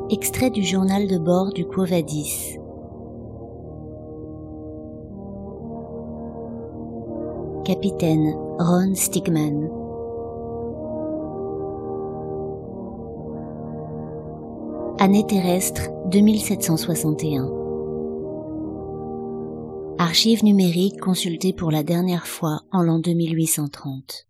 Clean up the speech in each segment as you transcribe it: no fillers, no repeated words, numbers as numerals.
Extrait du journal de bord du Quo Vadis. Capitaine Ron Stigman. Année terrestre 2761. Archives numériques consultées pour la dernière fois en l'an 2830.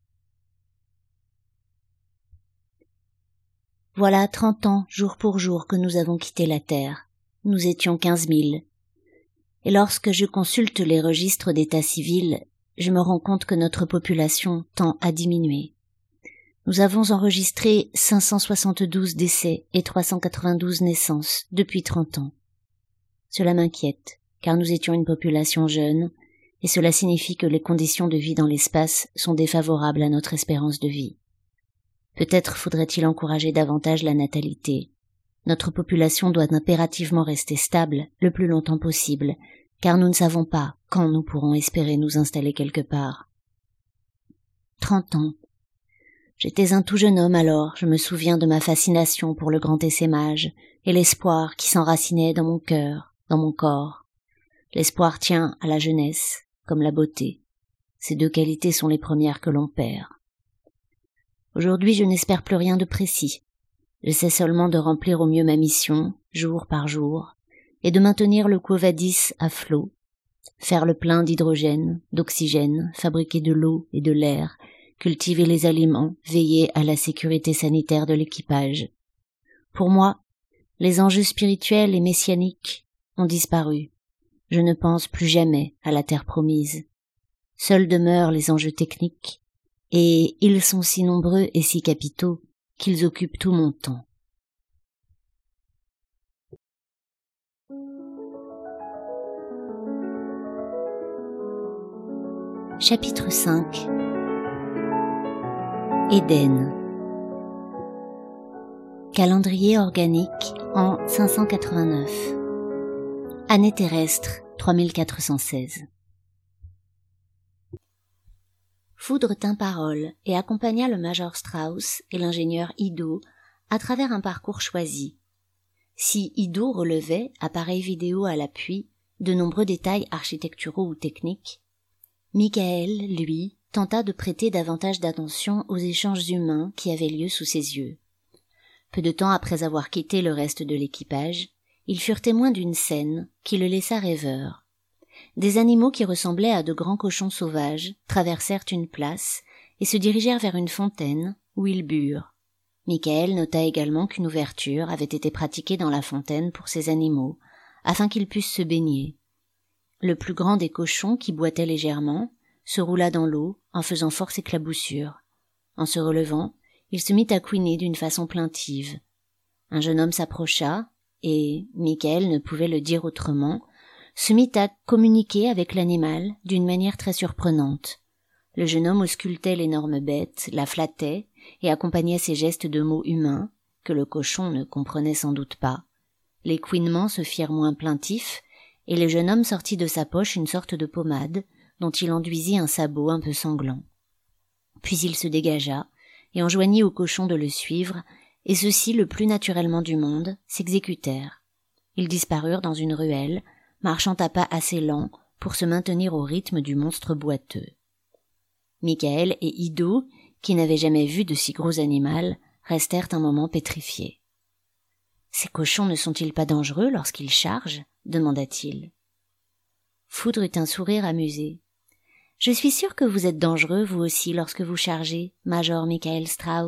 Voilà 30 ans, jour pour jour, que nous avons quitté la Terre. Nous étions 15 000. Et lorsque je consulte les registres d'état civil, je me rends compte que notre population tend à diminuer. Nous avons enregistré 572 décès et 392 naissances depuis 30 ans. Cela m'inquiète, car nous étions une population jeune, et cela signifie que les conditions de vie dans l'espace sont défavorables à notre espérance de vie. Peut-être faudrait-il encourager davantage la natalité. Notre population doit impérativement rester stable le plus longtemps possible, car nous ne savons pas quand nous pourrons espérer nous installer quelque part. 30 ans. J'étais un tout jeune homme alors, je me souviens de ma fascination pour le grand essaimage et l'espoir qui s'enracinait dans mon cœur, dans mon corps. L'espoir tient à la jeunesse, comme la beauté. Ces deux qualités sont les premières que l'on perd. Aujourd'hui, je n'espère plus rien de précis. J'essaie seulement de remplir au mieux ma mission, jour par jour, et de maintenir le Quo Vadis à flot, faire le plein d'hydrogène, d'oxygène, fabriquer de l'eau et de l'air, cultiver les aliments, veiller à la sécurité sanitaire de l'équipage. Pour moi, les enjeux spirituels et messianiques ont disparu. Je ne pense plus jamais à la terre promise. Seuls demeurent les enjeux techniques, et ils sont si nombreux et si capitaux qu'ils occupent tout mon temps. Chapitre 5. Éden. Calendrier organique en 589. Année terrestre 3416. Foudre tint parole et accompagna le major Strauss et l'ingénieur Ido à travers un parcours choisi. Si Ido relevait, appareil vidéo à l'appui, de nombreux détails architecturaux ou techniques, Michael, lui, tenta de prêter davantage d'attention aux échanges humains qui avaient lieu sous ses yeux. Peu de temps après avoir quitté le reste de l'équipage, ils furent témoins d'une scène qui le laissa rêveur. Des animaux qui ressemblaient à de grands cochons sauvages traversèrent une place et se dirigèrent vers une fontaine où ils burent. Michael nota également qu'une ouverture avait été pratiquée dans la fontaine pour ces animaux, afin qu'ils puissent se baigner. Le plus grand des cochons, qui boitait légèrement, se roula dans l'eau en faisant force éclaboussure. En se relevant, il se mit à couiner d'une façon plaintive. Un jeune homme s'approcha et, Michael ne pouvait le dire autrement, se mit à communiquer avec l'animal d'une manière très surprenante. Le jeune homme auscultait l'énorme bête, la flattait et accompagnait ses gestes de mots humains, que le cochon ne comprenait sans doute pas. Les couinements se firent moins plaintifs, et le jeune homme sortit de sa poche une sorte de pommade, dont il enduisit un sabot un peu sanglant. Puis il se dégagea, et enjoignit au cochon de le suivre, et ceux-ci, le plus naturellement du monde, s'exécutèrent. Ils disparurent dans une ruelle, marchant à pas assez lents pour se maintenir au rythme du monstre boiteux. Michael et Ido, qui n'avaient jamais vu de si gros animal, restèrent un moment pétrifiés. « Ces cochons ne sont-ils pas dangereux lorsqu'ils chargent ?» demanda-t-il. Foudre eut un sourire amusé. « Je suis sûr que vous êtes dangereux, vous aussi, lorsque vous chargez, Major Michael Strauss. »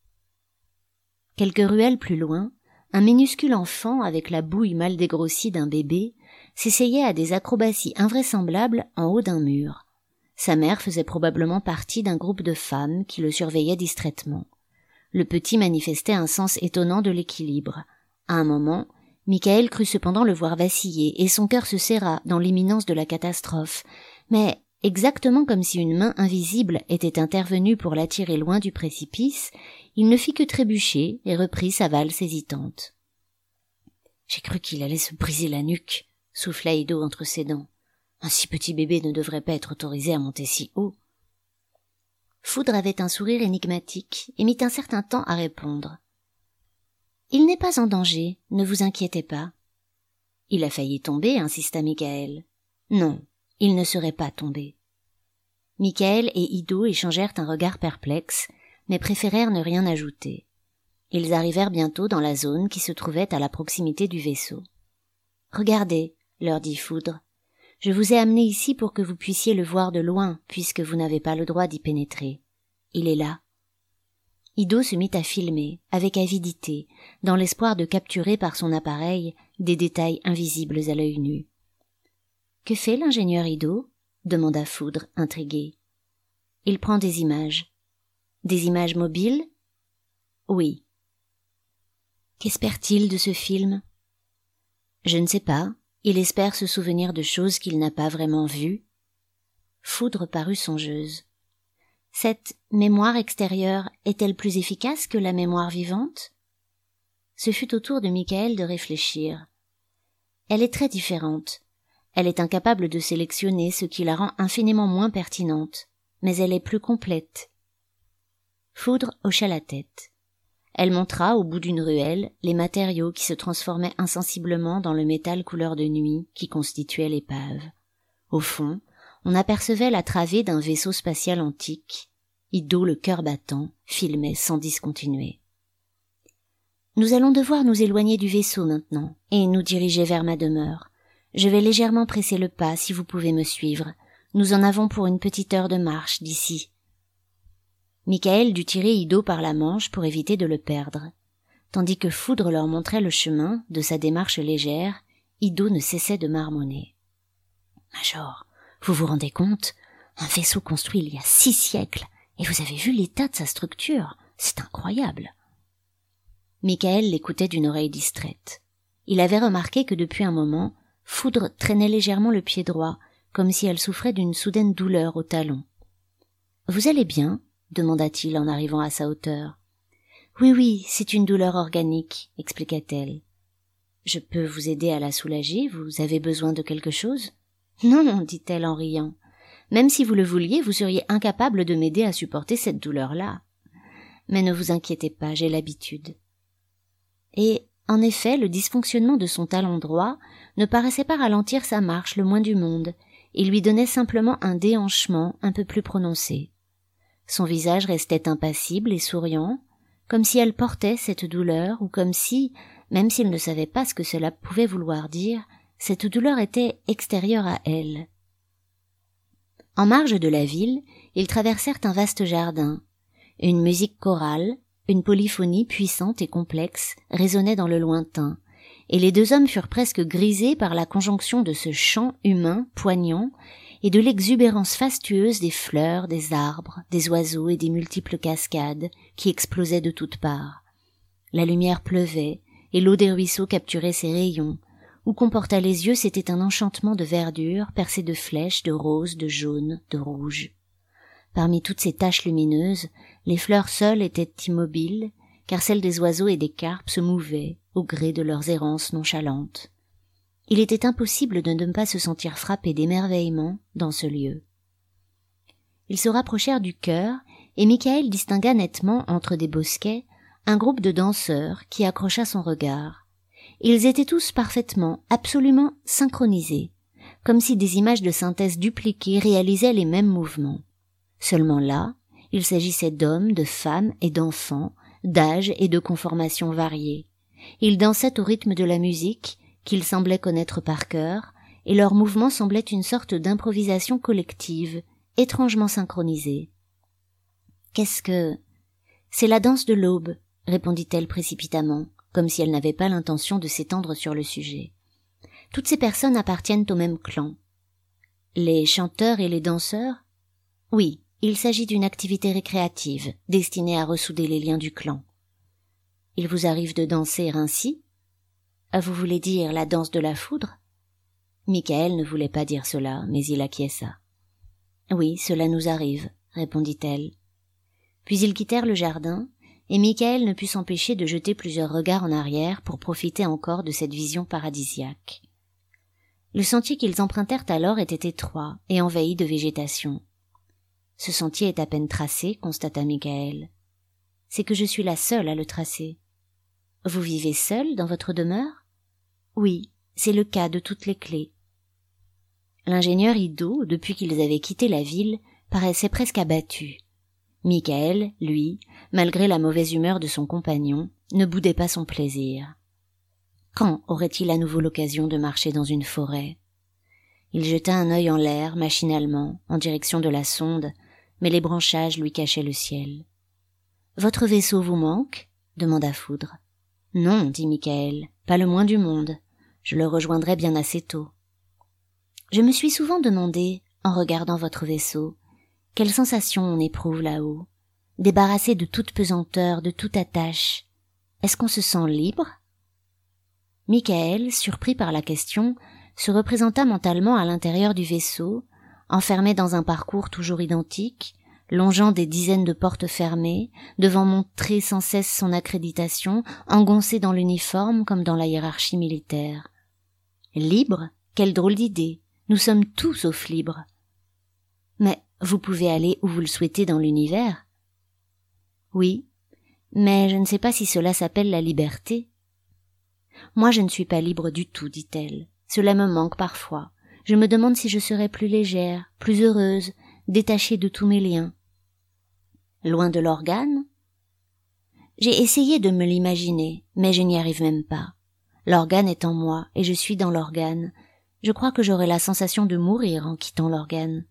Quelques ruelles plus loin, un minuscule enfant, avec la bouille mal dégrossie d'un bébé, s'essayait à des acrobaties invraisemblables en haut d'un mur. Sa mère faisait probablement partie d'un groupe de femmes qui le surveillaient distraitement. Le petit manifestait un sens étonnant de l'équilibre. À un moment, Michael crut cependant le voir vaciller, et son cœur se serra dans l'imminence de la catastrophe. Mais, exactement comme si une main invisible était intervenue pour l'attirer loin du précipice, il ne fit que trébucher et reprit sa valse hésitante. « J'ai cru qu'il allait se briser la nuque », souffla Ido entre ses dents. « Un si petit bébé ne devrait pas être autorisé à monter si haut. » Foudre avait un sourire énigmatique et mit un certain temps à répondre. Il n'est pas en danger, ne vous inquiétez pas. Il a failli tomber, insista Michael. Non, il ne serait pas tombé. Michael et Ido échangèrent un regard perplexe, mais préférèrent ne rien ajouter. Ils arrivèrent bientôt dans la zone qui se trouvait à la proximité du vaisseau. « Regardez, leur dit Foudre, je vous ai amené ici pour que vous puissiez le voir de loin, puisque vous n'avez pas le droit d'y pénétrer. Il est là. » Ido se mit à filmer, avec avidité, dans l'espoir de capturer par son appareil des détails invisibles à l'œil nu. « Que fait l'ingénieur Ido ?» demanda Foudre, intrigué. « Il prend des images. »« Des images mobiles ?»« Oui. »« Qu'espère-t-il de ce film ?»« Je ne sais pas. Il espère se souvenir de choses qu'il n'a pas vraiment vues. » Foudre parut songeuse. Cette mémoire extérieure est-elle plus efficace que la mémoire vivante? Ce fut au tour de Michael de réfléchir. Elle est très différente. Elle est incapable de sélectionner ce qui la rend infiniment moins pertinente, mais elle est plus complète. Foudre hocha la tête. Elle montra au bout d'une ruelle les matériaux qui se transformaient insensiblement dans le métal couleur de nuit qui constituait l'épave. Au fond, on apercevait la travée d'un vaisseau spatial antique. Ido, le cœur battant, filmait sans discontinuer. « Nous allons devoir nous éloigner du vaisseau maintenant et nous diriger vers ma demeure. Je vais légèrement presser le pas si vous pouvez me suivre. Nous en avons pour une petite heure de marche d'ici. » Michael dut tirer Ido par la manche pour éviter de le perdre. Tandis que Foudre leur montrait le chemin de sa démarche légère, Ido ne cessait de marmonner. « Major, vous vous rendez compte? Un vaisseau construit il y a 6 siècles, et vous avez vu l'état de sa structure. C'est incroyable. » Michael l'écoutait d'une oreille distraite. Il avait remarqué que depuis un moment, Foudre traînait légèrement le pied droit, comme si elle souffrait d'une soudaine douleur au talon. « Vous allez bien ?» demanda-t-il en arrivant à sa hauteur. « Oui, c'est une douleur organique, » expliqua-t-elle. « Je peux vous aider à la soulager, vous avez besoin de quelque chose ?»« Non, » dit-elle en riant. « Même si vous le vouliez, vous seriez incapable de m'aider à supporter cette douleur-là. Mais ne vous inquiétez pas, j'ai l'habitude. » Et, en effet, le dysfonctionnement de son talon droit ne paraissait pas ralentir sa marche le moins du monde, et lui donnait simplement un déhanchement un peu plus prononcé. Son visage restait impassible et souriant, comme si elle portait cette douleur, ou comme si, même s'il ne savait pas ce que cela pouvait vouloir dire, cette douleur était extérieure à elle. En marge de la ville, ils traversèrent un vaste jardin. Une musique chorale, une polyphonie puissante et complexe résonnait dans le lointain, et les 2 hommes furent presque grisés par la conjonction de ce chant humain poignant et de l'exubérance fastueuse des fleurs, des arbres, des oiseaux et des multiples cascades qui explosaient de toutes parts. La lumière pleuvait, et l'eau des ruisseaux capturait ses rayons. Où qu'on portât les yeux, c'était un enchantement de verdure percé de flèches, de roses, de jaunes, de rouges. Parmi toutes ces taches lumineuses, les fleurs seules étaient immobiles, car celles des oiseaux et des carpes se mouvaient au gré de leurs errances nonchalantes. Il était impossible de ne pas se sentir frappé d'émerveillement dans ce lieu. Ils se rapprochèrent du chœur, et Michael distingua nettement entre des bosquets un groupe de danseurs qui accrocha son regard. Ils étaient tous parfaitement, absolument synchronisés, comme si des images de synthèse dupliquées réalisaient les mêmes mouvements. Seulement là, il s'agissait d'hommes, de femmes et d'enfants, d'âge et de conformations variées. Ils dansaient au rythme de la musique, qu'ils semblaient connaître par cœur, et leurs mouvements semblaient une sorte d'improvisation collective, étrangement synchronisée. « Qu'est-ce que... »« C'est la danse de l'aube, » répondit-elle précipitamment, comme si elle n'avait pas l'intention de s'étendre sur le sujet. « Toutes ces personnes appartiennent au même clan. »« Les chanteurs et les danseurs ?»« Oui, il s'agit d'une activité récréative, destinée à ressouder les liens du clan. »« Il vous arrive de danser ainsi ?»« Vous voulez dire la danse de la foudre ?» Michael ne voulait pas dire cela, mais il acquiesça. « Oui, cela nous arrive, » répondit-elle. Puis ils quittèrent le jardin, et Michael ne put s'empêcher de jeter plusieurs regards en arrière pour profiter encore de cette vision paradisiaque. Le sentier qu'ils empruntèrent alors était étroit et envahi de végétation. « Ce sentier est à peine tracé, » constata Michael. « C'est que je suis la seule à le tracer. » Vous vivez seul dans votre demeure? Oui, c'est le cas de toutes les clés. L'ingénieur Ido, depuis qu'ils avaient quitté la ville, paraissait presque abattu. Michael, lui, malgré la mauvaise humeur de son compagnon, ne boudait pas son plaisir. Quand aurait-il à nouveau l'occasion de marcher dans une forêt? Il jeta un œil en l'air, machinalement, en direction de la sonde, mais les branchages lui cachaient le ciel. « Votre vaisseau vous manque ?» demanda Foudre. « Non, dit Michael, pas le moins du monde. Je le rejoindrai bien assez tôt. » Je me suis souvent demandé, en regardant votre vaisseau, quelle sensation on éprouve là-haut, débarrassé de toute pesanteur, de toute attache. Est-ce qu'on se sent libre? Michael, surpris par la question, se représenta mentalement à l'intérieur du vaisseau, enfermé dans un parcours toujours identique, longeant des dizaines de portes fermées, devant montrer sans cesse son accréditation, engoncé dans l'uniforme comme dans la hiérarchie militaire. Libre? Quelle drôle d'idée! Nous sommes tous sauf libres. Mais vous pouvez aller où vous le souhaitez dans l'univers. Oui, mais je ne sais pas si cela s'appelle la liberté. Moi je ne suis pas libre du tout, dit-elle. Cela me manque parfois. Je me demande si je serais plus légère, plus heureuse, détachée de tous mes liens. Loin de l'organe? J'ai essayé de me l'imaginer, mais je n'y arrive même pas. L'organe est en moi, et je suis dans l'organe. Je crois que j'aurai la sensation de mourir en quittant l'organe.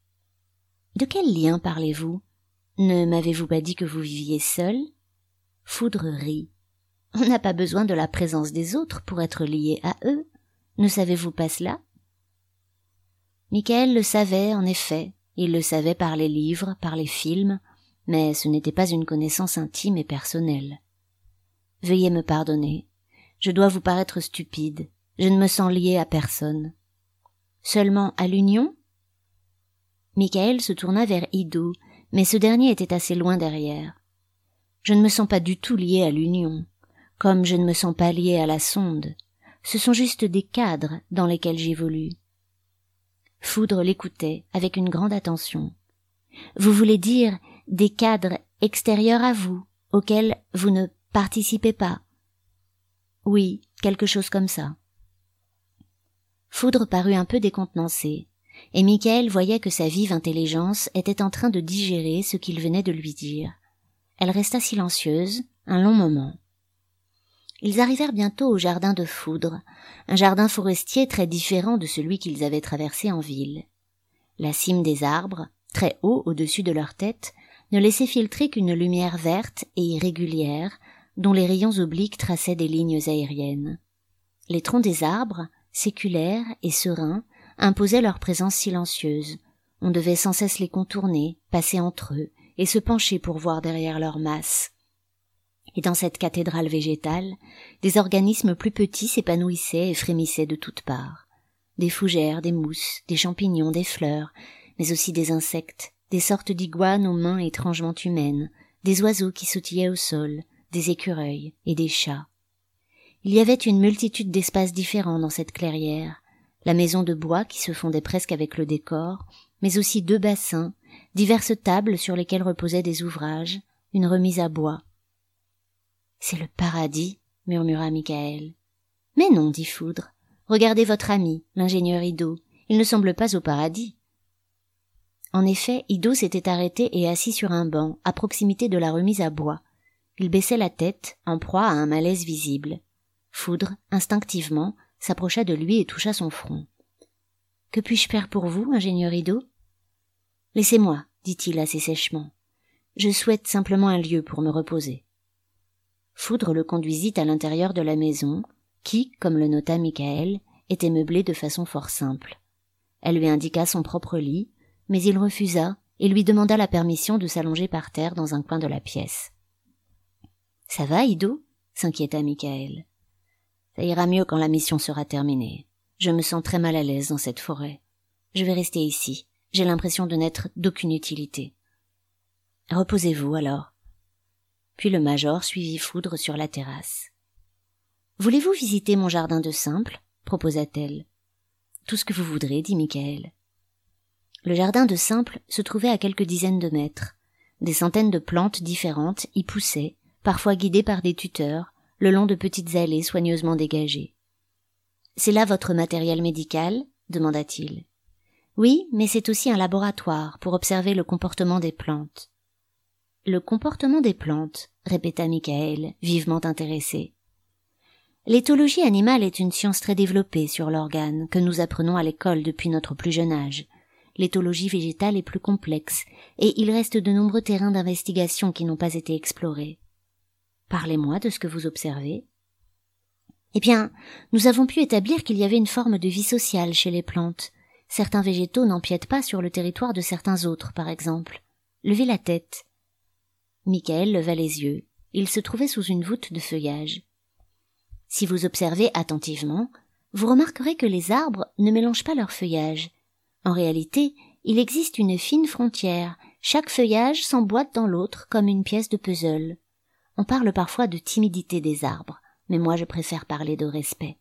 De quel lien parlez-vous? Ne m'avez-vous pas dit que vous viviez seul? Foudre rit. On n'a pas besoin de la présence des autres pour être lié à eux. Ne savez-vous pas cela? Michael le savait, en effet. Il le savait par les livres, par les films, mais ce n'était pas une connaissance intime et personnelle. Veuillez me pardonner. Je dois vous paraître stupide. Je ne me sens lié à personne. Seulement à l'union? Michael se tourna vers Ido, mais ce dernier était assez loin derrière. Je ne me sens pas du tout lié à l'union, comme je ne me sens pas lié à la sonde. Ce sont juste des cadres dans lesquels j'évolue. Foudre l'écoutait avec une grande attention. Vous voulez dire des cadres extérieurs à vous, auxquels vous ne participez pas? Oui, quelque chose comme ça. Foudre parut un peu décontenancé, et Michael voyait que sa vive intelligence était en train de digérer ce qu'il venait de lui dire. Elle resta silencieuse un long moment. Ils arrivèrent bientôt au jardin de Foudre, un jardin forestier très différent de celui qu'ils avaient traversé en ville. La cime des arbres, très haut au-dessus de leur tête, ne laissait filtrer qu'une lumière verte et irrégulière, dont les rayons obliques traçaient des lignes aériennes. Les troncs des arbres, séculaires et sereins, imposaient leur présence silencieuse. On devait sans cesse les contourner, passer entre eux, et se pencher pour voir derrière leur masse. Et dans cette cathédrale végétale, des organismes plus petits s'épanouissaient et frémissaient de toutes parts. Des fougères, des mousses, des champignons, des fleurs, mais aussi des insectes, des sortes d'iguanes aux mains étrangement humaines, des oiseaux qui sautillaient au sol, des écureuils et des chats. Il y avait une multitude d'espaces différents dans cette clairière, la maison de bois qui se fondait presque avec le décor, mais aussi 2 bassins, diverses tables sur lesquelles reposaient des ouvrages, une remise à bois. « C'est le paradis » murmura Michael. « Mais non, dit Foudre. Regardez votre ami, l'ingénieur Ido. Il ne semble pas au paradis. » En effet, Ido s'était arrêté et assis sur un banc, à proximité de la remise à bois. Il baissait la tête, en proie à un malaise visible. Foudre, instinctivement, s'approcha de lui et toucha son front. « Que puis-je faire pour vous, ingénieur Ido ?»« Laissez-moi, dit-il assez sèchement. Je souhaite simplement un lieu pour me reposer. » Foudre le conduisit à l'intérieur de la maison, qui, comme le nota Michael, était meublée de façon fort simple. Elle lui indiqua son propre lit, mais il refusa et lui demanda la permission de s'allonger par terre dans un coin de la pièce. « Ça va, Ido ?» s'inquiéta Michael. « Ça ira mieux quand la mission sera terminée. Je me sens très mal à l'aise dans cette forêt. Je vais rester ici. J'ai l'impression de n'être d'aucune utilité. »« Reposez-vous alors. » Puis le major suivit Foudre sur la terrasse. « Voulez-vous visiter mon jardin de Simple ?» proposa-t-elle. « Tout ce que vous voudrez, dit Michael. » Le jardin de Simple se trouvait à quelques dizaines de mètres. Des centaines de plantes différentes y poussaient, parfois guidées par des tuteurs, le long de petites allées soigneusement dégagées. « C'est là votre matériel médical ?» demanda-t-il. « Oui, mais c'est aussi un laboratoire pour observer le comportement des plantes. »« Le comportement des plantes ?» répéta Michael, vivement intéressé. « L'éthologie animale est une science très développée sur l'organe que nous apprenons à l'école depuis notre plus jeune âge. L'éthologie végétale est plus complexe et il reste de nombreux terrains d'investigation qui n'ont pas été explorés. Parlez-moi de ce que vous observez. » Eh bien, nous avons pu établir qu'il y avait une forme de vie sociale chez les plantes. Certains végétaux n'empiètent pas sur le territoire de certains autres, par exemple. Levez la tête. Michael leva les yeux. Il se trouvait sous une voûte de feuillage. Si vous observez attentivement, vous remarquerez que les arbres ne mélangent pas leur feuillage. En réalité, il existe une fine frontière. Chaque feuillage s'emboîte dans l'autre comme une pièce de puzzle. On parle parfois de timidité des arbres, mais moi je préfère parler de respect.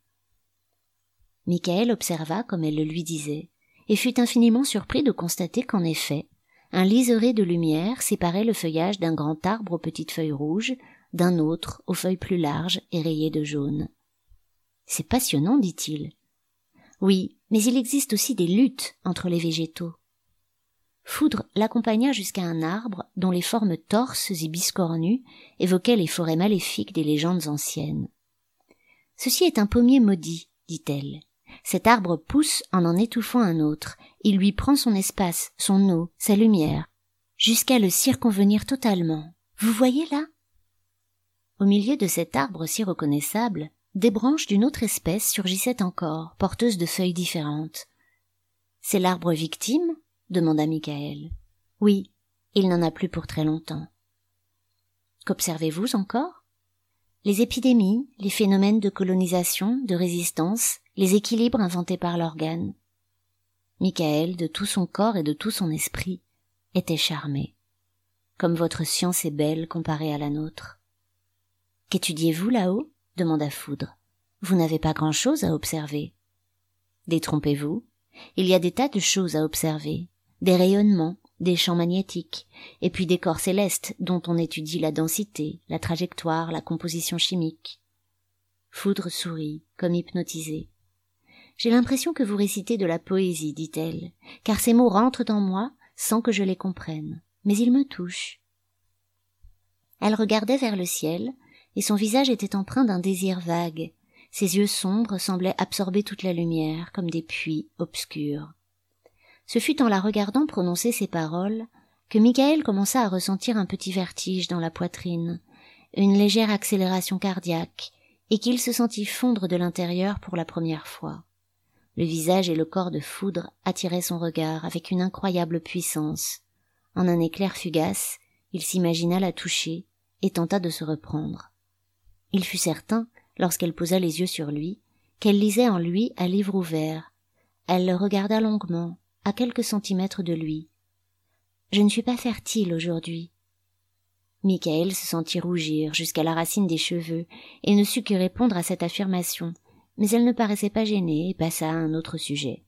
Michael observa comme elle le lui disait, et fut infiniment surpris de constater qu'en effet, un liseré de lumière séparait le feuillage d'un grand arbre aux petites feuilles rouges, d'un autre aux feuilles plus larges et rayées de jaune. « C'est passionnant, dit-il. »« Oui, mais il existe aussi des luttes entre les végétaux. » Foudre l'accompagna jusqu'à un arbre dont les formes torses et biscornues évoquaient les forêts maléfiques des légendes anciennes. « Ceci est un pommier maudit, dit-elle. Cet arbre pousse en étouffant un autre. Il lui prend son espace, son eau, sa lumière, jusqu'à le circonvenir totalement. Vous voyez là ? » Au milieu de cet arbre si reconnaissable, des branches d'une autre espèce surgissaient encore, porteuses de feuilles différentes. « C'est l'arbre victime ?» demanda Michael. « Oui, il n'en a plus pour très longtemps. » Qu'observez-vous encore ? Les épidémies, les phénomènes de colonisation, de résistance, les équilibres inventés par l'organe. Michael, de tout son corps et de tout son esprit, était charmé. Comme votre science est belle comparée à la nôtre. « Qu'étudiez-vous là-haut » demanda Foudre. « Vous n'avez pas grand-chose à observer. » Détrompez-vous, il y a des tas de choses à observer, des rayonnements, des champs magnétiques, et puis des corps célestes dont on étudie la densité, la trajectoire, la composition chimique. Foudre sourit, comme hypnotisée. « J'ai l'impression que vous récitez de la poésie, dit-elle, car ces mots rentrent en moi sans que je les comprenne, mais ils me touchent. » Elle regardait vers le ciel, et son visage était empreint d'un désir vague. Ses yeux sombres semblaient absorber toute la lumière, comme des puits obscurs. Ce fut en la regardant prononcer ces paroles que Michael commença à ressentir un petit vertige dans la poitrine, une légère accélération cardiaque, et qu'il se sentit fondre de l'intérieur pour la première fois. Le visage et le corps de Foudre attiraient son regard avec une incroyable puissance. En un éclair fugace, il s'imagina la toucher et tenta de se reprendre. Il fut certain, lorsqu'elle posa les yeux sur lui, qu'elle lisait en lui à livre ouvert. Elle le regarda longuement, à quelques centimètres de lui. « Je ne suis pas fertile aujourd'hui. » Michael se sentit rougir jusqu'à la racine des cheveux et ne sut que répondre à cette affirmation, mais elle ne paraissait pas gênée et passa à un autre sujet.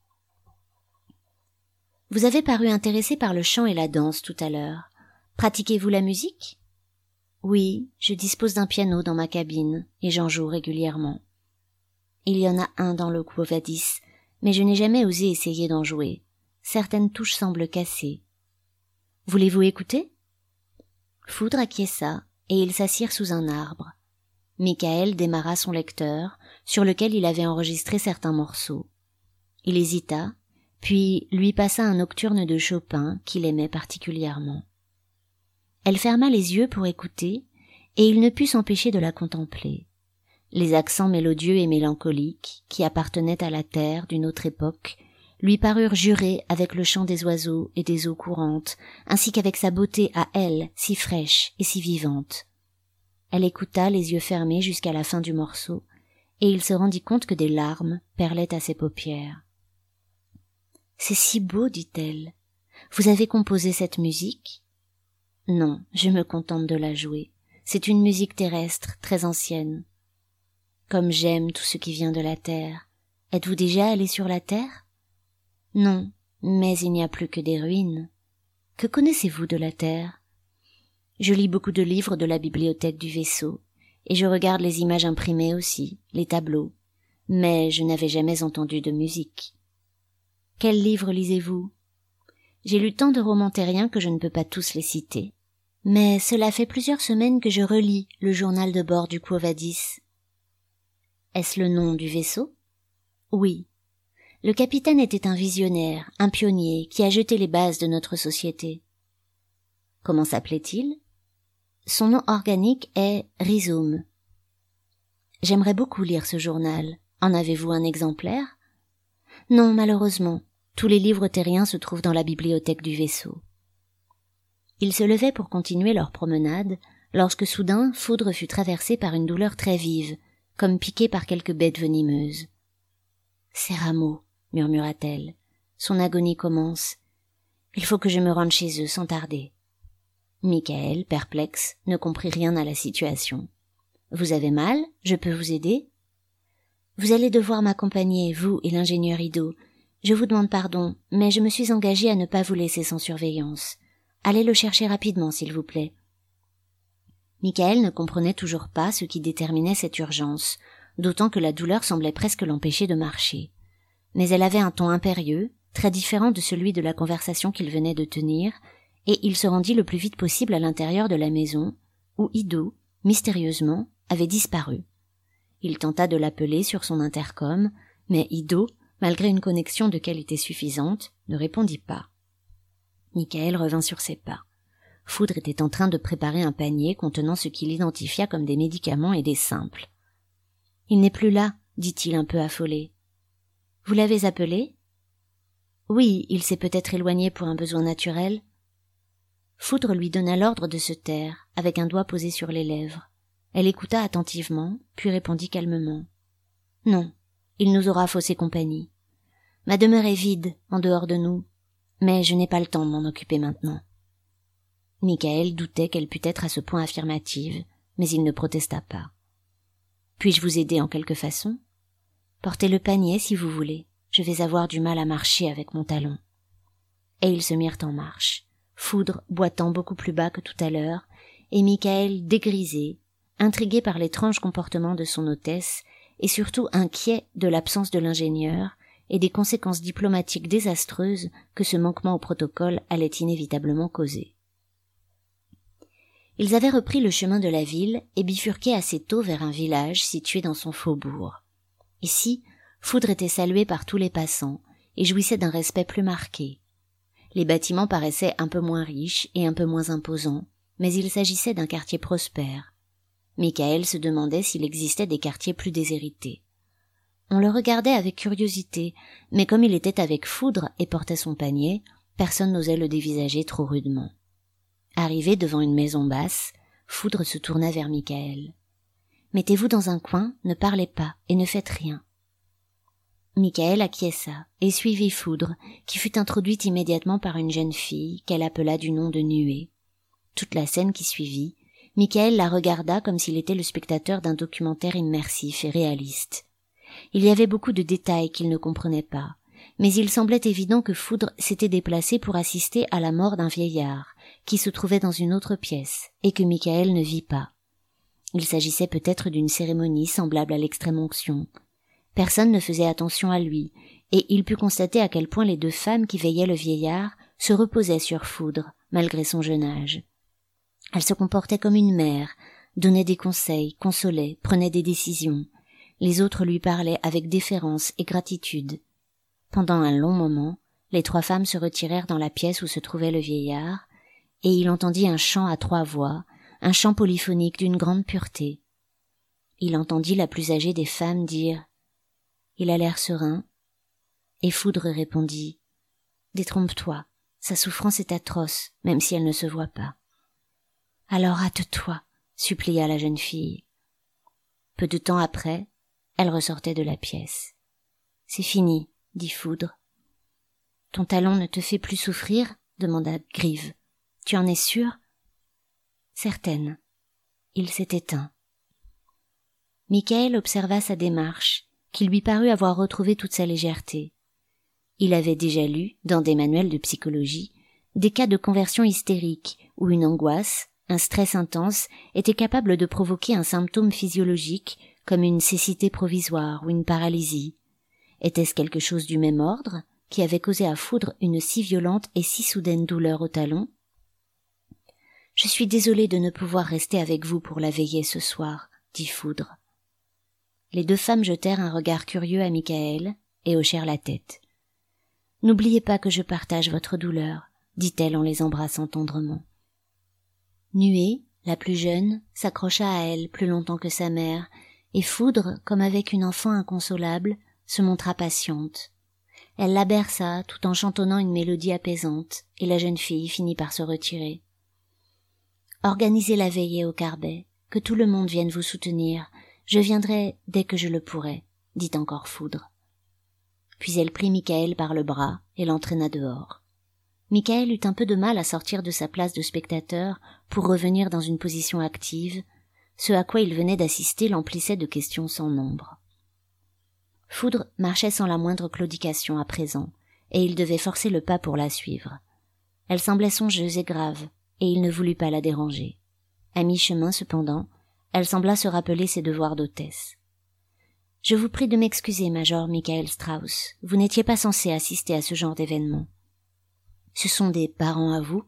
« Vous avez paru intéressé par le chant et la danse tout à l'heure. Pratiquez-vous la musique ? » « Oui, je dispose d'un piano dans ma cabine et j'en joue régulièrement. Il y en a un dans le Quo Vadis, mais je n'ai jamais osé essayer d'en jouer. Certaines touches semblent cassées. Voulez-vous écouter ?» Foudre acquiesça et ils s'assirent sous un arbre. Michael démarra son lecteur, sur lequel il avait enregistré certains morceaux. Il hésita, puis lui passa un nocturne de Chopin qu'il aimait particulièrement. Elle ferma les yeux pour écouter, et il ne put s'empêcher de la contempler. Les accents mélodieux et mélancoliques, qui appartenaient à la terre d'une autre époque, lui parurent jurer avec le chant des oiseaux et des eaux courantes, ainsi qu'avec sa beauté à elle, si fraîche et si vivante. Elle écouta les yeux fermés jusqu'à la fin du morceau, et il se rendit compte que des larmes perlaient à ses paupières. « C'est si beau, dit-elle. Vous avez composé cette musique ? » « Non, je me contente de la jouer. C'est une musique terrestre, très ancienne. »« Comme j'aime tout ce qui vient de la terre. Êtes-vous déjà allé sur la terre ? » ?»« Non, mais il n'y a plus que des ruines. Que connaissez-vous de la terre ? » « Je lis beaucoup de livres de la bibliothèque du vaisseau, et je regarde les images imprimées aussi, les tableaux, mais je n'avais jamais entendu de musique. Quels livres lisez-vous? J'ai lu tant de romans terriens que je ne peux pas tous les citer. Mais cela fait plusieurs semaines que je relis le journal de bord du Quo Vadis. Est-ce le nom du vaisseau? Oui. Le capitaine était un visionnaire, un pionnier, qui a jeté les bases de notre société. Comment s'appelait-il? Son nom organique est Rhizome. J'aimerais beaucoup lire ce journal. En avez-vous un exemplaire? Non, malheureusement. Tous les livres terriens se trouvent dans la bibliothèque du vaisseau. Ils se levaient pour continuer leur promenade, lorsque soudain Foudre fut traversée par une douleur très vive, comme piquée par quelque bête venimeuse. « C'est Rameau, » murmura-t-elle. « Son agonie commence. Il faut que je me rende chez eux sans tarder. » Michael, perplexe, ne comprit rien à la situation. « Vous avez mal? Je peux vous aider? »« Vous allez devoir m'accompagner, vous et l'ingénieur Ido. Je vous demande pardon, mais je me suis engagée à ne pas vous laisser sans surveillance. Allez le chercher rapidement, s'il vous plaît. » Michael ne comprenait toujours pas ce qui déterminait cette urgence, d'autant que la douleur semblait presque l'empêcher de marcher. Mais elle avait un ton impérieux, très différent de celui de la conversation qu'il venait de tenir, et il se rendit le plus vite possible à l'intérieur de la maison, où Ido, mystérieusement, avait disparu. Il tenta de l'appeler sur son intercom, mais Ido, malgré une connexion de qualité suffisante, ne répondit pas. Michael revint sur ses pas. Foudre était en train de préparer un panier contenant ce qu'il identifia comme des médicaments et des simples. « Il n'est plus là, » dit-il un peu affolé. « Vous l'avez appelé ?»« Oui, il s'est peut-être éloigné pour un besoin naturel. » Foudre lui donna l'ordre de se taire, avec un doigt posé sur les lèvres. Elle écouta attentivement, puis répondit calmement. « Non, il nous aura faussé compagnie. Ma demeure est vide, en dehors de nous. Mais je n'ai pas le temps de m'en occuper maintenant. » Michael doutait qu'elle pût être à ce point affirmative, mais il ne protesta pas. « Puis-je vous aider en quelque façon? Portez le panier si vous voulez. Je vais avoir du mal à marcher avec mon talon. » Et ils se mirent en marche, Foudre boitant beaucoup plus bas que tout à l'heure, et Michael dégrisé, intrigué par l'étrange comportement de son hôtesse, et surtout inquiet de l'absence de l'ingénieur, et des conséquences diplomatiques désastreuses que ce manquement au protocole allait inévitablement causer. Ils avaient repris le chemin de la ville et bifurqué assez tôt vers un village situé dans son faubourg. Ici, Foudre était salué par tous les passants et jouissait d'un respect plus marqué. Les bâtiments paraissaient un peu moins riches et un peu moins imposants, mais il s'agissait d'un quartier prospère. Michael se demandait s'il existait des quartiers plus déshérités. On le regardait avec curiosité, mais comme il était avec Foudre et portait son panier, personne n'osait le dévisager trop rudement. Arrivé devant une maison basse, Foudre se tourna vers Michael. « Mettez-vous dans un coin, ne parlez pas et ne faites rien. » Michael acquiesça et suivit Foudre, qui fut introduite immédiatement par une jeune fille qu'elle appela du nom de Nuée. Toute la scène qui suivit, Michael la regarda comme s'il était le spectateur d'un documentaire immersif et réaliste. Il y avait beaucoup de détails qu'il ne comprenait pas, mais il semblait évident que Foudre s'était déplacé pour assister à la mort d'un vieillard, qui se trouvait dans une autre pièce, et que Michael ne vit pas. Il s'agissait peut-être d'une cérémonie semblable à l'extrême-onction. Personne ne faisait attention à lui, et il put constater à quel point les deux femmes qui veillaient le vieillard se reposaient sur Foudre, malgré son jeune âge. Elle se comportait comme une mère, donnait des conseils, consolait, prenait des décisions. Les autres lui parlaient avec déférence et gratitude. Pendant un long moment, les trois femmes se retirèrent dans la pièce où se trouvait le vieillard, et il entendit un chant à 3 voix, un chant polyphonique d'une grande pureté. Il entendit la plus âgée des femmes dire « Il a l'air serein », et Foudre répondit « Détrompe-toi, sa souffrance est atroce, même si elle ne se voit pas. »« Alors hâte-toi », supplia la jeune fille. Peu de temps après, elle ressortait de la pièce. « C'est fini », dit Foudre. « Ton talon ne te fait plus souffrir ?» demanda Grive. « Tu en es sûre ?»« Certaine. Il s'est éteint. » Michael observa sa démarche, qui lui parut avoir retrouvé toute sa légèreté. Il avait déjà lu, dans des manuels de psychologie, des cas de conversion hystérique où une angoisse, Un stress intense était capable de provoquer un symptôme physiologique comme une cécité provisoire ou une paralysie. Était-ce quelque chose du même ordre qui avait causé à Foudre une si violente et si soudaine douleur au talon? « Je suis désolée de ne pouvoir rester avec vous pour la veillée ce soir, » dit Foudre. Les deux femmes jetèrent un regard curieux à Michael et hochèrent la tête. « N'oubliez pas que je partage votre douleur, » dit-elle en les embrassant tendrement. Nuée, la plus jeune, s'accrocha à elle plus longtemps que sa mère, et Foudre, comme avec une enfant inconsolable, se montra patiente. Elle la berça tout en chantonnant une mélodie apaisante, et la jeune fille finit par se retirer. « Organisez la veillée au Carbet, que tout le monde vienne vous soutenir. Je viendrai dès que je le pourrai, » dit encore Foudre. Puis elle prit Michael par le bras et l'entraîna dehors. Michael eut un peu de mal à sortir de sa place de spectateur pour revenir dans une position active. Ce à quoi il venait d'assister l'emplissait de questions sans nombre. Foudre marchait sans la moindre claudication à présent, et il devait forcer le pas pour la suivre. Elle semblait songeuse et grave, et il ne voulut pas la déranger. À mi-chemin, cependant, elle sembla se rappeler ses devoirs d'hôtesse. « Je vous prie de m'excuser, Major Michael Strauss. Vous n'étiez pas censé assister à ce genre d'événement. »« Ce sont des parents à vous ?»«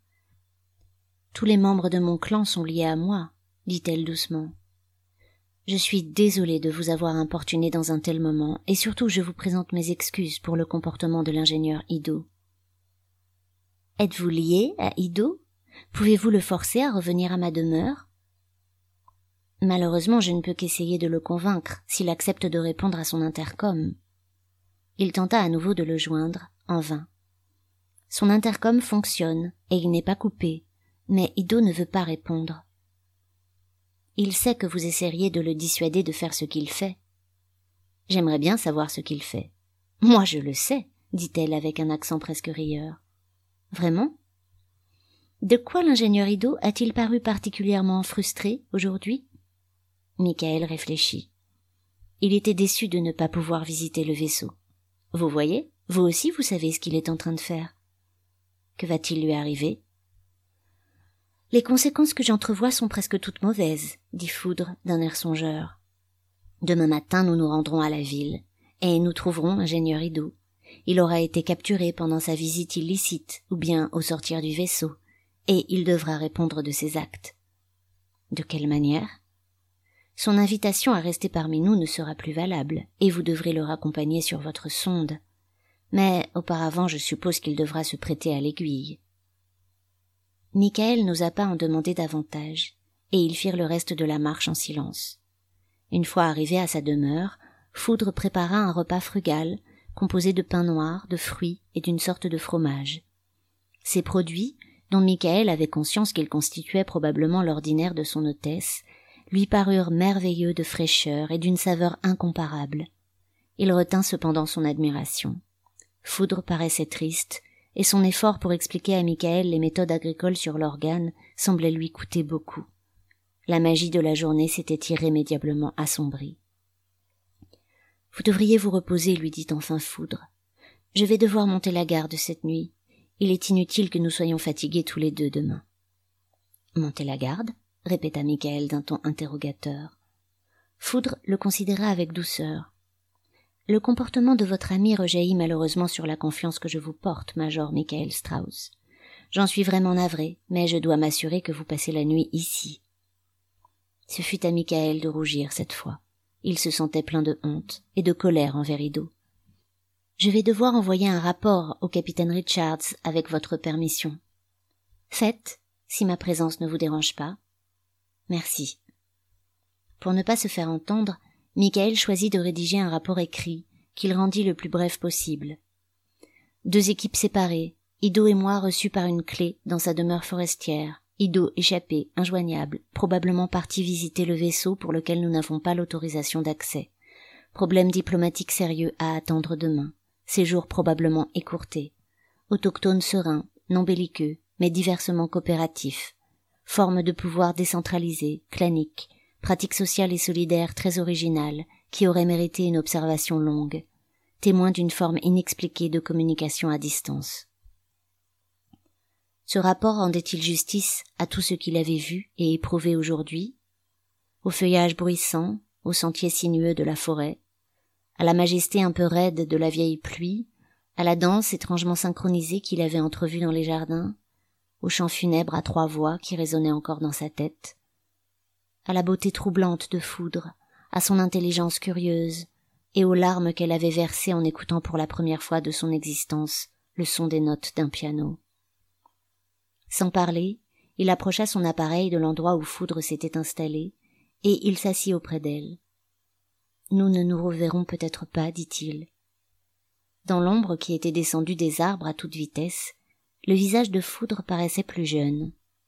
Tous les membres de mon clan sont liés à moi, » dit-elle doucement. « Je suis désolée de vous avoir importuné dans un tel moment, et surtout je vous présente mes excuses pour le comportement de l'ingénieur Ido. »« Êtes-vous lié à Ido ? Pouvez-vous le forcer à revenir à ma demeure ? » Malheureusement, je ne peux qu'essayer de le convaincre s'il accepte de répondre à son intercom. Il tenta à nouveau de le joindre, en vain. Son intercom fonctionne, et il n'est pas coupé, mais Ido ne veut pas répondre. Il sait que vous essaieriez de le dissuader de faire ce qu'il fait. J'aimerais bien savoir ce qu'il fait. Moi, je le sais, dit-elle avec un accent presque rieur. Vraiment ? De quoi l'ingénieur Ido a-t-il paru particulièrement frustré aujourd'hui ? Michael réfléchit. Il était déçu de ne pas pouvoir visiter le vaisseau. Vous voyez, vous aussi vous savez ce qu'il est en train de faire. Que va-t-il lui arriver ? Les conséquences que j'entrevois sont presque toutes mauvaises, dit Foudre d'un air songeur. Demain matin, nous nous rendrons à la ville, et nous trouverons l'ingénieur Ido. Il aura été capturé pendant sa visite illicite, ou bien au sortir du vaisseau, et il devra répondre de ses actes. De quelle manière ? Son invitation à rester parmi nous ne sera plus valable, et vous devrez le raccompagner sur votre sonde. Mais auparavant, je suppose qu'il devra se prêter à l'aiguille. Michael n'osa pas en demander davantage, et ils firent le reste de la marche en silence. Une fois arrivé à sa demeure, Foudre prépara un repas frugal, composé de pain noir, de fruits et d'une sorte de fromage. Ces produits, dont Michael avait conscience qu'ils constituaient probablement l'ordinaire de son hôtesse, lui parurent merveilleux de fraîcheur et d'une saveur incomparable. Il retint cependant son admiration. Foudre paraissait triste, et son effort pour expliquer à Michael les méthodes agricoles sur l'organe semblait lui coûter beaucoup. La magie de la journée s'était irrémédiablement assombrie. « Vous devriez vous reposer, lui dit enfin Foudre. « Je vais devoir monter la garde cette nuit. Il est inutile que nous soyons fatigués tous les deux demain. »« Monter la garde ?» répéta Michael d'un ton interrogateur. Foudre le considéra avec douceur. « Le comportement de votre ami rejaillit malheureusement sur la confiance que je vous porte, Major Michael Strauss. J'en suis vraiment navré, mais je dois m'assurer que vous passez la nuit ici. » Ce fut à Michael de rougir cette fois. Il se sentait plein de honte et de colère envers Ido. « Je vais devoir envoyer un rapport au capitaine Richards avec votre permission. »« Faites, si ma présence ne vous dérange pas. »« Merci. » Pour ne pas se faire entendre, Michael choisit de rédiger un rapport écrit, qu'il rendit le plus bref possible. 2 équipes séparées, Ido et moi reçus par une clé dans sa demeure forestière, Ido échappé, injoignable, probablement parti visiter le vaisseau pour lequel nous n'avons pas l'autorisation d'accès. Problème diplomatique sérieux à attendre demain. Séjour probablement écourté. Autochtone serein, non belliqueux, mais diversement coopératif. Forme de pouvoir décentralisée, clanique, pratique sociale et solidaire très originale, qui aurait mérité une observation longue. Témoin d'une forme inexpliquée de communication à distance. Ce rapport rendait-il justice à tout ce qu'il avait vu et éprouvé aujourd'hui, au feuillage bruissant, aux sentiers sinueux de la forêt, à la majesté un peu raide de la vieille pluie, à la danse étrangement synchronisée qu'il avait entrevue dans les jardins, au chant funèbre à 3 voix qui résonnait encore dans sa tête, à la beauté troublante de Foudre, à son intelligence curieuse, et aux larmes qu'elle avait versées en écoutant pour la première fois de son existence le son des notes d'un piano. Sans parler, il approcha son appareil de l'endroit où Foudre s'était installée, et il s'assit auprès d'elle. « Nous ne nous reverrons peut-être pas, dit-il. » Dans l'ombre qui était descendue des arbres à toute vitesse, le visage de Foudre paraissait plus jeune.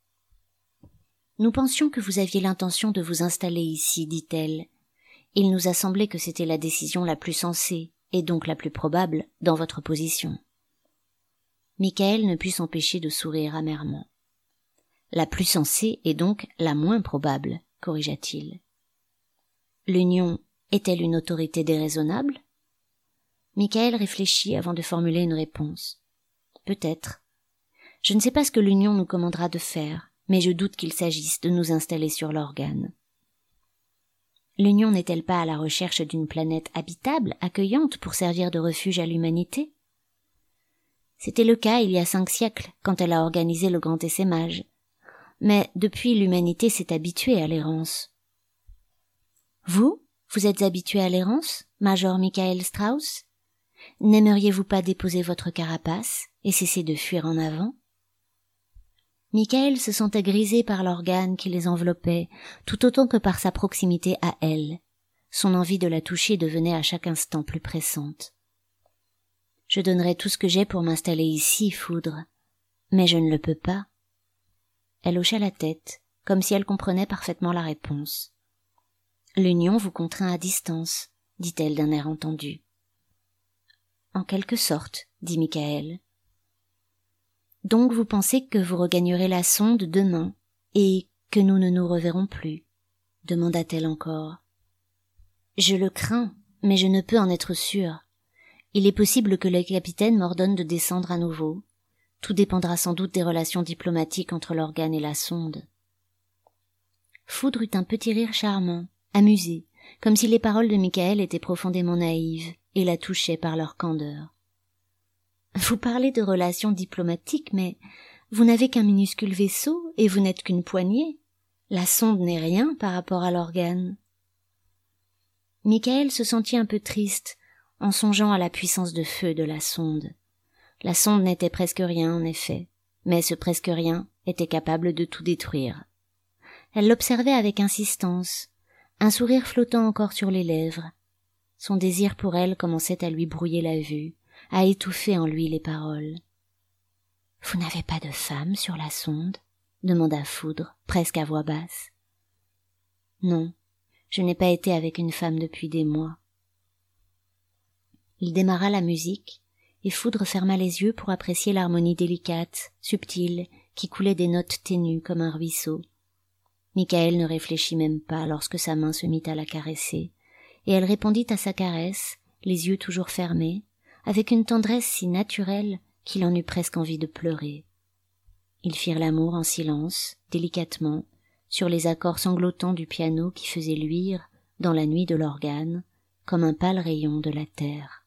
« Nous pensions que vous aviez l'intention de vous installer ici, dit-elle. Il nous a semblé que c'était la décision la plus sensée, et donc la plus probable, dans votre position. » Michael ne put s'empêcher de sourire amèrement. « La plus sensée est donc la moins probable, corrigea-t-il. L'union est-elle une autorité déraisonnable? Michael réfléchit avant de formuler une réponse. Peut-être. Je ne sais pas ce que l'union nous commandera de faire, mais je doute qu'il s'agisse de nous installer sur l'organe. L'union n'est-elle pas à la recherche d'une planète habitable, accueillante pour servir de refuge à l'humanité? C'était le cas il y a 5 siècles, quand elle a organisé le grand essaimage. Mais depuis, l'humanité s'est habituée à l'errance. Vous êtes habitué à l'errance, Major Michael Strauss? N'aimeriez-vous pas déposer votre carapace et cesser de fuir en avant? Michael se sentait grisé par l'organe qui les enveloppait, tout autant que par sa proximité à elle. Son envie de la toucher devenait à chaque instant plus pressante. « Je donnerais tout ce que j'ai pour m'installer ici, Foudre, mais je ne le peux pas. » Elle hocha la tête, comme si elle comprenait parfaitement la réponse. « L'union vous contraint à distance, » dit-elle d'un air entendu. « En quelque sorte, » dit Michael. « Donc vous pensez que vous regagnerez la sonde demain, et que nous ne nous reverrons plus ?» demanda-t-elle encore. « Je le crains, mais je ne peux en être sûre. Il est possible que le capitaine m'ordonne de descendre à nouveau. Tout dépendra sans doute des relations diplomatiques entre l'organe et la sonde. » Foudre eut un petit rire charmant, amusé, comme si les paroles de Michael étaient profondément naïves et la touchaient par leur candeur. « Vous parlez de relations diplomatiques, mais vous n'avez qu'un minuscule vaisseau et vous n'êtes qu'une poignée. La sonde n'est rien par rapport à l'organe. » Michael se sentit un peu triste en songeant à la puissance de feu de la sonde. La sonde n'était presque rien, en effet, mais ce presque rien était capable de tout détruire. Elle l'observait avec insistance, un sourire flottant encore sur les lèvres. Son désir pour elle commençait à lui brouiller la vue, à étouffer en lui les paroles. « Vous n'avez pas de femme sur la sonde ?» demanda Foudre, presque à voix basse. « Non, je n'ai pas été avec une femme depuis des mois. » Il démarra la musique, et Foudre ferma les yeux pour apprécier l'harmonie délicate, subtile, qui coulait des notes ténues comme un ruisseau. Michael ne réfléchit même pas lorsque sa main se mit à la caresser, et elle répondit à sa caresse, les yeux toujours fermés, avec une tendresse si naturelle qu'il en eut presque envie de pleurer. Ils firent l'amour en silence, délicatement, sur les accords sanglotants du piano qui faisait luire, dans la nuit de l'organe, comme un pâle rayon de la terre.